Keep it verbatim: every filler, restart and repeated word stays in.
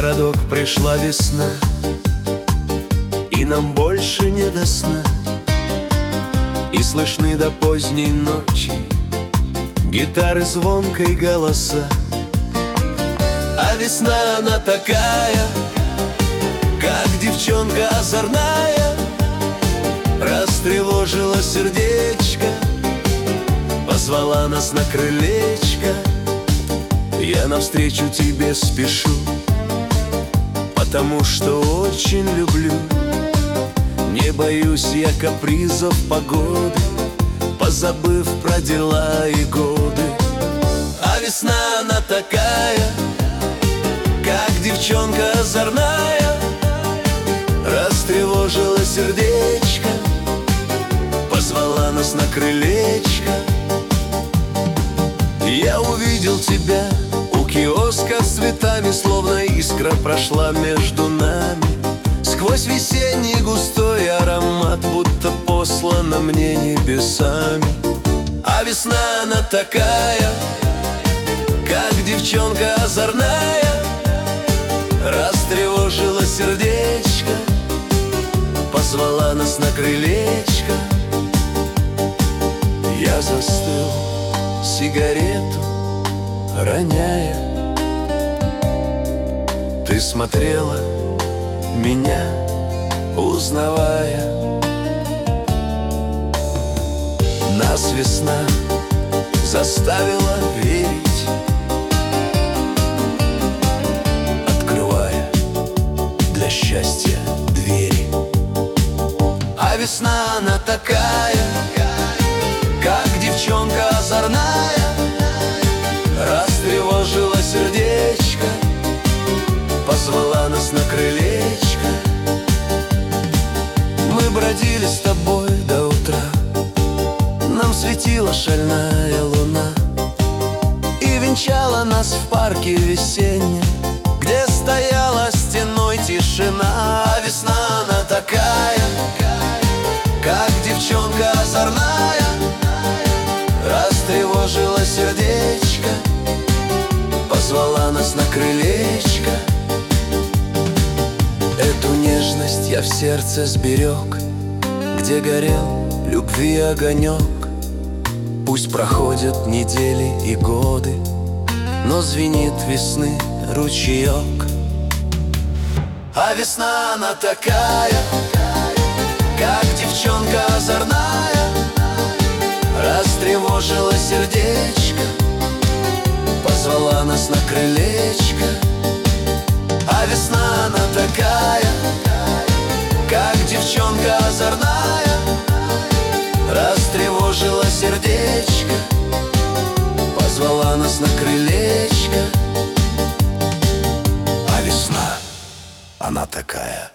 городок пришла весна, и нам больше не до сна, и слышны до поздней ночи гитары звонкой голоса. А весна она такая, как девчонка озорная, растревожила сердечко, позвала нас на крылечко. Я навстречу тебе спешу, потому что очень люблю. Не боюсь я капризов погоды, позабыв про дела и годы. А весна она такая, как девчонка озорная, растревожила сердечко, позвала нас на крылечко. Я увидел тебя у киоска с цветами, словно искра прошла между нами. Сквозь весенний густой аромат, будто послана мне небесами. А весна она такая, как девчонка озорная, растревожила сердечко, позвала нас на крылечко. Я застыл, сигарету роняя. Ты смотрела меня, узнавая. Нас весна заставила верить, открывая для счастья двери. А весна она такая, как девчонка озорная, растревожила сердечко, позвала нас на крылечко. Мы бродили с тобой до утра, нам светила шальная луна и венчала нас в парке весеннем, где стояла стеной тишина. А весна она такая, как девчонка озорная, растревожила сердечко, позвала нас на крылечко. Эту нежность я в сердце сберег, где горел любви огонек. Пусть проходят недели и годы, но звенит весны ручеек. А весна она такая, как девчонка озорная, растревожила сердечко, позвала нас на крылечко. А весна она такая, как девчонка озорная, растревожила сердечко, позвала нас на крылечко. А весна она такая.